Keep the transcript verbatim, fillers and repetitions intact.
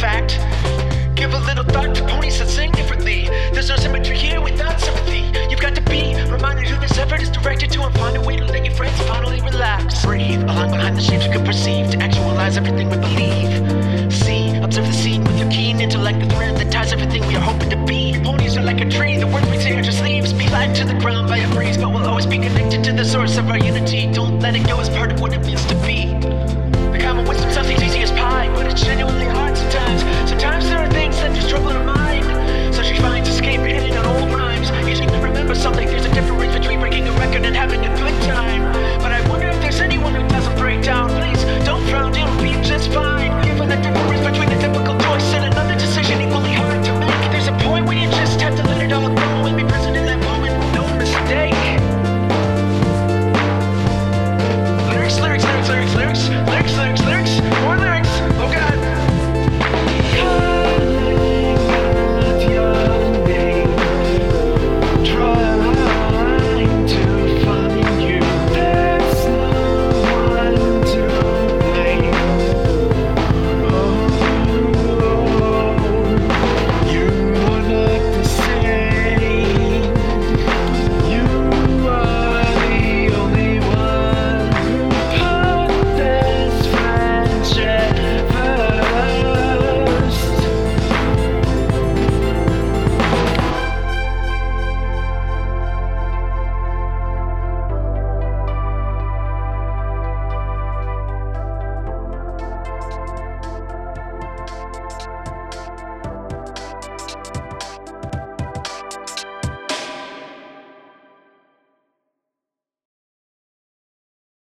fact. Give a little thought to ponies that sing differently. There's no symmetry here without sympathy. You've got to be reminded who this effort is directed to, and find a way to let your friends finally relax. Breathe, along behind the shapes we can perceive, to actualize everything we believe. See, observe the scene with your keen intellect, the thread that ties everything we are hoping to be. Ponies are like a tree, the words we say are just leaves. Be light to the ground by a breeze, but we'll always be connected to the source of our unity. Don't let it go as part of what it means to be.